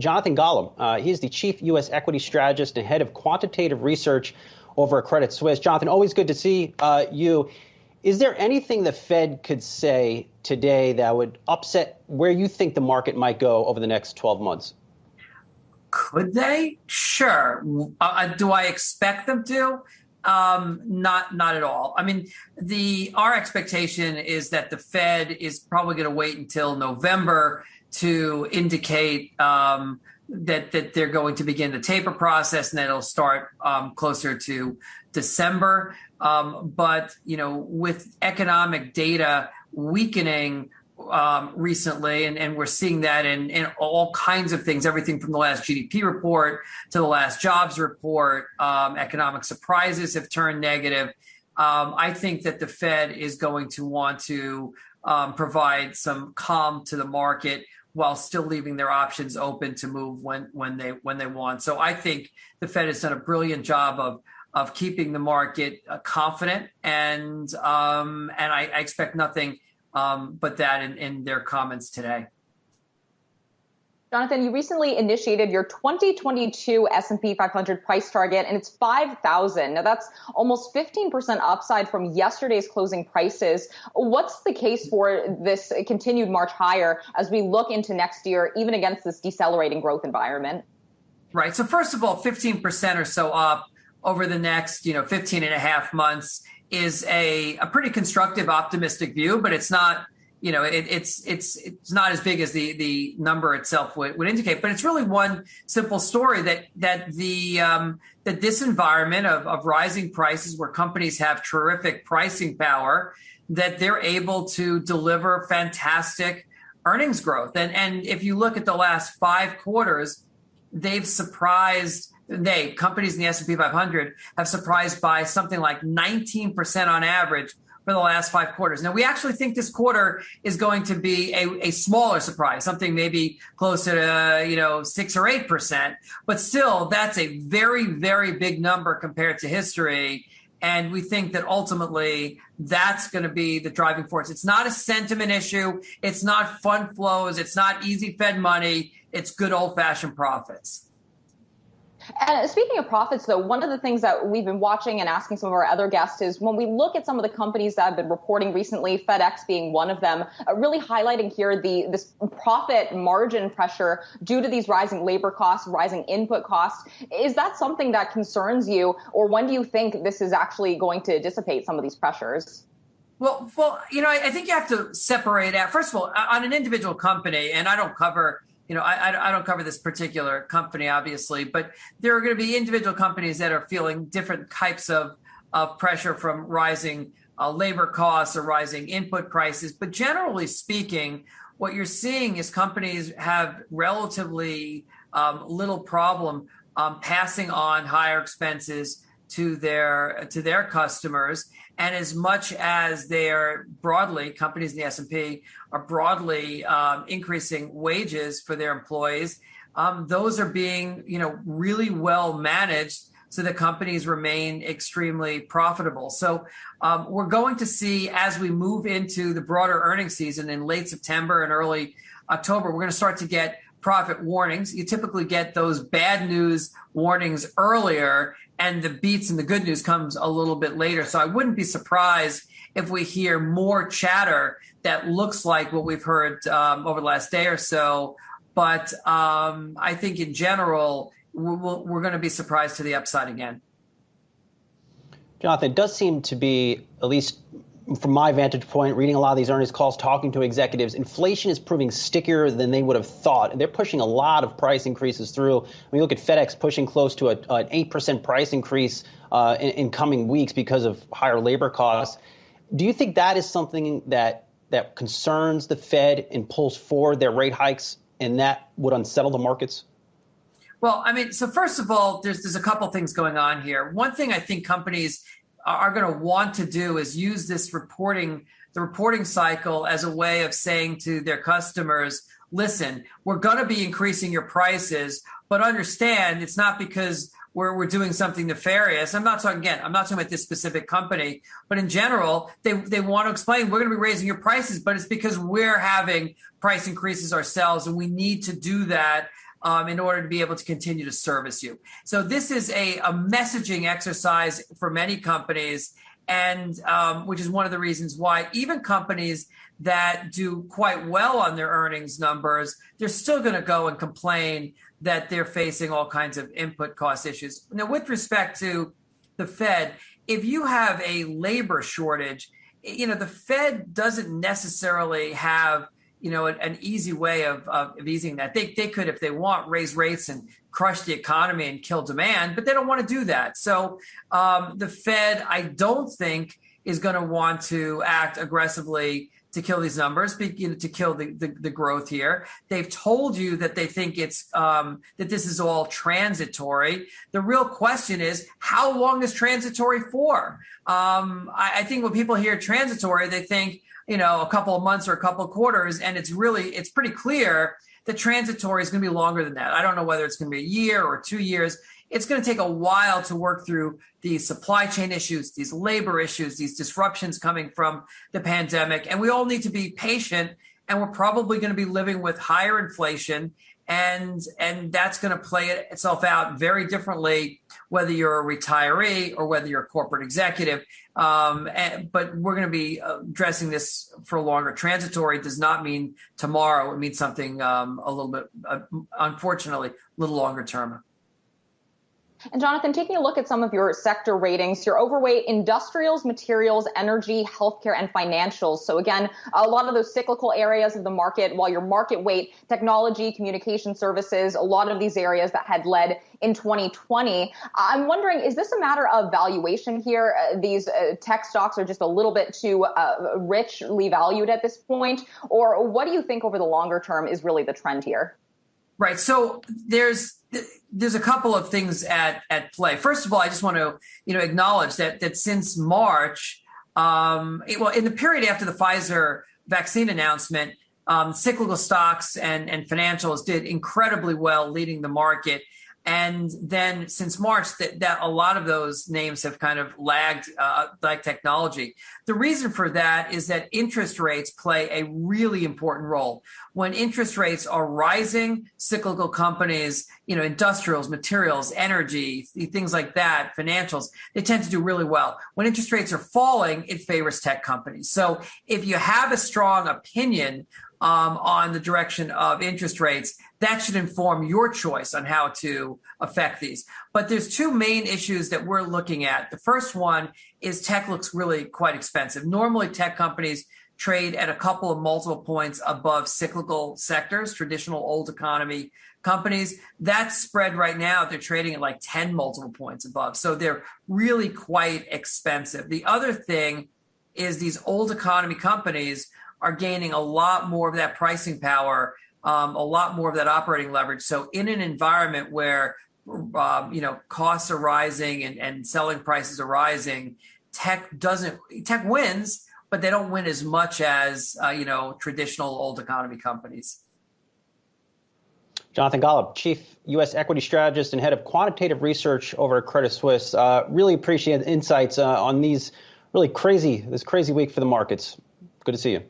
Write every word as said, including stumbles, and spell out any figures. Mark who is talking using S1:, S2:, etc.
S1: Jonathan Golub. Uh, he is the chief U S equity strategist and head of quantitative research over at Credit Suisse. Jonathan, always good to see uh, you. Is there anything the Fed could say today that would upset where you think the market might go over the next twelve months?
S2: Could they? Sure. Uh, do I expect them to? Um, not, not at all. I mean, the our expectation is that the Fed is probably going to wait until November to indicate um, that that they're going to begin the taper process, and that it'll start um, closer to December. Um, but you know, with economic data weakening um, recently, and, and we're seeing that in, in all kinds of things, everything from the last G D P report to the last jobs report, um, economic surprises have turned negative. Um, I think that the Fed is going to want to um, provide some calm to the market while still leaving their options open to move when, when they when they want. So I think the Fed has done a brilliant job of of keeping the market uh, confident, and um, and I, I expect nothing um, but that in, in their comments today.
S3: Jonathan, you recently initiated your twenty twenty-two S and P five hundred price target, and it's five thousand. Now, that's almost fifteen percent upside from yesterday's closing prices. What's the case for this continued march higher as we look into next year, even against this decelerating growth environment? Right. So first of all, fifteen percent or so up over the next, you know, fifteen and a half months is a, a pretty constructive, optimistic view, but it's not, you know, it, it's it's it's not as big as the the number itself would, would indicate. But it's really one simple story that that the um, that this environment of, of rising prices, where companies have terrific pricing power, that they're able to deliver fantastic earnings growth. And and if you look at the last five quarters, they've surprised. They companies in the S and P five hundred have surprised by something like nineteen percent on average for the last five quarters. Now, we actually think this quarter is going to be a, a smaller surprise, something maybe closer to, you know, six or eight percent. But still, that's a very, very big number compared to history. And we think that ultimately that's going to be the driving force. It's not a sentiment issue. It's not fund flows. It's not easy Fed money. It's good old fashioned profits. And speaking of profits, though, one of the things that we've been watching and asking some of our other guests is when we look at some of the companies that have been reporting recently, FedEx being one of them, uh, really highlighting here the this profit margin pressure due to these rising labor costs, rising input costs. Is that something that concerns you, or when do you think this is actually going to dissipate some of these pressures? Well, well, you know, I, I think you have to separate out. First of all, on an individual company, and I don't cover You know, I, I don't cover this particular company, obviously, but there are going to be individual companies that are feeling different types of, of pressure from rising uh, labor costs or rising input prices. But generally speaking, what you're seeing is companies have relatively um, little problem um, passing on higher expenses to their to their customers. And as much as they're broadly, companies in the S and P are broadly um, increasing wages for their employees, um, those are being, you know, really well managed so that companies remain extremely profitable. So um, we're going to see, as we move into the broader earnings season in late September and early October, we're going to start to get profit warnings. You typically get those bad news warnings earlier, and the beats and the good news comes a little bit later. So I wouldn't be surprised if we hear more chatter that looks like what we've heard um, over the last day or so. But um, I think in general, we're, we're going to be surprised to the upside again.
S1: Jonathan, it does seem to be, at least from my vantage point, reading a lot of these earnings calls, talking to executives, inflation is proving stickier than they would have thought. And they're pushing a lot of price increases through. When you look at FedEx pushing close to a, an eight percent price increase uh, in, in coming weeks because of higher labor costs. Do you think that is something that that concerns the Fed and pulls forward their rate hikes, and that would unsettle the markets?
S2: Well, I mean, so first of all, there's there's a couple things going on here. One thing I think companies are going to want to do is use this reporting, the reporting cycle as a way of saying to their customers, listen, we're going to be increasing your prices, but understand it's not because we're, we're doing something nefarious. I'm not talking, again, I'm not talking about this specific company, but in general, they, they want to explain we're going to be raising your prices, but it's because we're having price increases ourselves, and we need to do that um, in order to be able to continue to service you. So this is a, a messaging exercise for many companies, and um, which is one of the reasons why even companies that do quite well on their earnings numbers, they're still going to go and complain that they're facing all kinds of input cost issues. Now, with respect to the Fed, if you have a labor shortage, you know, the Fed doesn't necessarily have, you know, an, an easy way of, of, of easing that. They, they could, if they want, raise rates and crush the economy and kill demand, but they don't want to do that. So um, the Fed, I don't think, is going to want to act aggressively to kill these numbers, you know, to kill the, the, the growth here. They've told you that they think it's um, that this is all transitory. The real question is, how long is transitory for? Um, I, I think when people hear transitory, they think, you know, a couple of months or a couple of quarters, and it's really, it's pretty clear that transitory is going to be longer than that. I don't know whether it's going to be a year or two years. It's going to take a while to work through these supply chain issues, these labor issues, these disruptions coming from the pandemic. And we all need to be patient, and we're probably going to be living with higher inflation. And, and that's going to play itself out very differently, whether you're a retiree or whether you're a corporate executive. Um, and, but we're going to be addressing this for longer. Transitory does not mean tomorrow. It means something um, a little bit, uh, unfortunately, a little longer term.
S3: And Jonathan, taking a look at some of your sector ratings, you're overweight industrials, materials, energy, healthcare, and financials. So again, a lot of those cyclical areas of the market, while your market weight, technology, communication services, a lot of these areas that had led in twenty twenty. I'm wondering, is this a matter of valuation here? Uh, these uh, tech stocks are just a little bit too uh, richly valued at this point? Or what do you think over the longer term is really the trend here?
S2: Right. So there's there's a couple of things at, at play. First of all, I just want to, you know, acknowledge that that since March, um, it, well, in the period after the Pfizer vaccine announcement, um, cyclical stocks and, and financials did incredibly well, leading the market. And then since March, that, that a lot of those names have kind of lagged, uh, like technology. The reason for that is that interest rates play a really important role. When interest rates are rising, cyclical companies, you know, industrials, materials, energy, things like that, financials, they tend to do really well. When interest rates are falling, it favors tech companies. So if you have a strong opinion Um, on the direction of interest rates, that should inform your choice on how to affect these. But there's two main issues that we're looking at. The first one is tech looks really quite expensive. Normally, tech companies trade at a couple of multiple points above cyclical sectors, traditional old economy companies. That spread right now, they're trading at like ten multiple points above. So they're really quite expensive. The other thing is these old economy companies are gaining a lot more of that pricing power, um, a lot more of that operating leverage. So in an environment where, um, you know, costs are rising and, and selling prices are rising, tech doesn't, tech wins, but they don't win as much as, uh, you know, traditional old economy companies.
S1: Jonathan Golub, Chief U S Equity Strategist and Head of Quantitative Research over at Credit Suisse. Uh, really appreciate the insights uh, on these really crazy, this crazy week for the markets. Good to see you.